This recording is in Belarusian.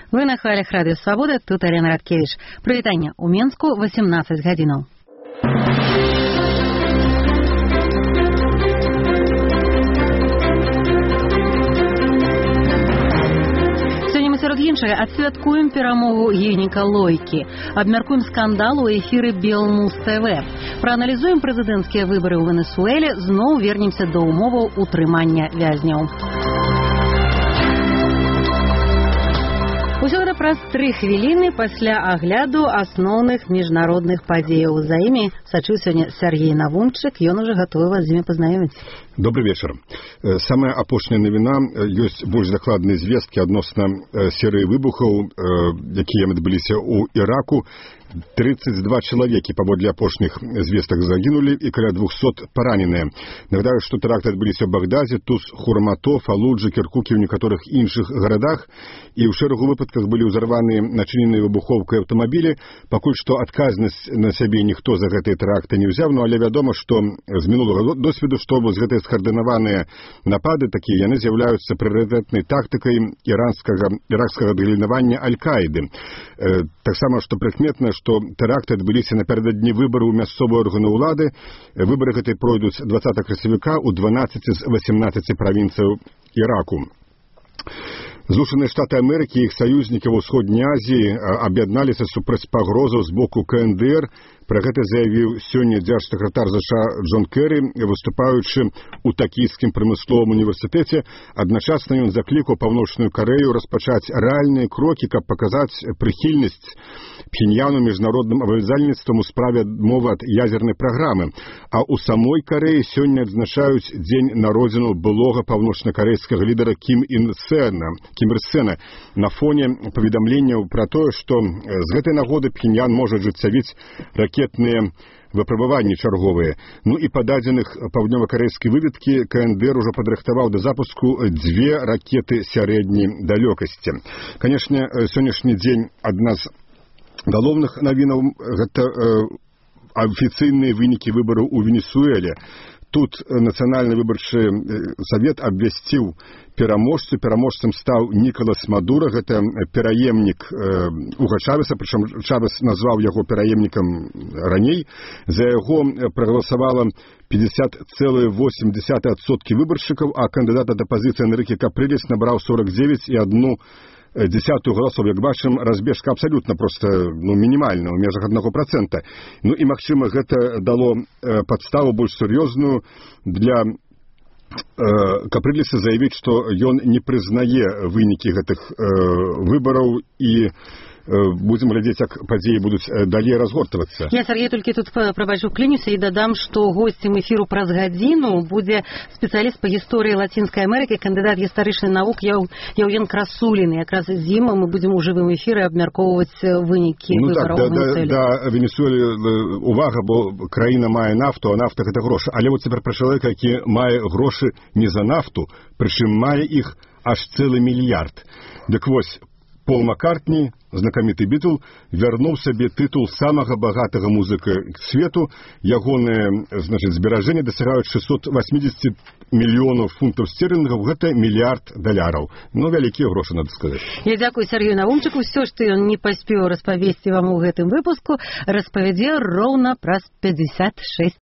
Вы на хвалях Радио Свобода, тут Арина Радкевич. Прывітанне ў Менску 18 гадзінаў. Сярод іншага адсвяткуем перамогу Генніка Лойкі, абмяркуем скандал у эфіры Белмус ТВ, прааналізуем прэзідэнцкія выбары ў Венесуэле, зноў вернемся да умоваў утрымання вязняў. Усё гэта праз 3 хвіліны пасля агляду асноўных міжнародных падзеяў. За імі сачыў сёння Сергей Навумчык, ён ужо гатовы вас з імі пазнаёміць. Добрый вечер. Самая апошняя навіна, ёсць больш дакладныя звесткі адносна серыі выбухаў, якія адбыліся ў Іраку. 32 чалавекі, паводле апошніх звестак, загінулі і каля 200 параненыя. Нагадаю, што тэракты адбыліся ў Багдазе, Туз, Хурмато, Фалуджы, Кіркукі, ў некаторых іншых гарадах, і ў шэрагу выпадках былі ўзарваныя начыненыя выбухоўкай аўтамабілі. Пакуль што адказнасць на сябе ніхто за гэтыя тэракты не ўзяў, але вядома, што з мінулага досведу, што вось гэтыя скаардынаваныя напады такія, яны з'яўляюцца прыярытэтнай тактыкай іракскага далінавання Аль-Каіды. Таксама, што прыкметна, што тэракты адбыліся напярэдадні выбараў у мясцовыя органы ўлады. Выбары гэтыя пройдуць 20 красавіка ў 12 з 18 правінцыяў Іраку. Злучаныя Штаты Амерыкі і іх саюзнікі ва ўсходняй Азіі аб'ядналіся супраць пагрозаў з боку КНДР. Пра гэта заявіў сёння дзяржсакратар ЗША Джон Кэрі, выступаючы ў Такійскім прамысловым універсітэце. Адначасна ён заклікаў Паўночную Карэю распачаць рэальныя крокі, каб паказаць прыхільнасць Пхеньяну міжнародным абавязальніцтвам у справе адмовы ад ядзернай праграмы. А ў самой Карэі сёння адзначаюць дзень народзінаў былога паўночнакарэйскага лідара Кім Ір Сена на фоне паведамленняў пра тое, што з гэтай нагоды Пхеньян можа ажыццявіць ракетныя выпрабаванні чарговыя. Ну і па дадзеных паўднёва-карэйскай выведкі КНДР ужо падрыхтаваў да запуску 2 ракеты сярэдняй далёкасці. Канешне, сённяшні дзень адна з галоўных навінаў – гэта афіцыйныя вынікі выбараў у Венесуэле. Тут Нацыянальны выбарчы савет абвясціў пераможцу. Пераможцам стаў Нікалас Мадура, гэта пераемнік Уга Чавеса, прычым Чавес назваў яго пераемнікам раней. За яго прагаласавала 50,8% выбаршчыкаў, а кандыдат ад апазіцыі Энрыке Капрылес набраў 49,1% галасоў. Як бачым, разбежка абсалютна проста мінімальна, ў межах 1%. Ну і, магчыма, гэта дало падставу больш сур'ёзную для Капрылеса заявіць, што ён не прызнае вынікі гэтых выбараў і будзем глядзець, як падзеі будуць далей разгортвацца. Я, Сергей, толькі тут прабачу клінюся і дадам, што госцем эфіру праз гадзіну будзе спецыяліст па гісторыі Лацінскай Амерыкі, кандыдат гістарычных навук Яўген Красулін. Якраз з ім мы будзем у жывым эфіры абмяркоўваць вынікі выбараў у Венесуэле. Да, Венесуэле увага, бо краіна мае нафту, а нафта гэта грошы. Але вот цяпер пра чалавека, які мае грошы не за нафту, прычым мае іх аж цэлы мільярд. Дык вось, Пол Маккартні, знакаміты Бітл, вярнуў сабе тытул самага багатага музыка свету. Ягоныя, зберажэнні дасягаюць 680 мільёнаў фунтаў стэрлінгаў, гэта $1 мільярд. Ну, вялікія грошы, надо сказаць. Я дзякую Сергею Навумчыку. Усё, што ён не паспеў распавесці вам у гэтым выпуску, распавядзе роўна праз 56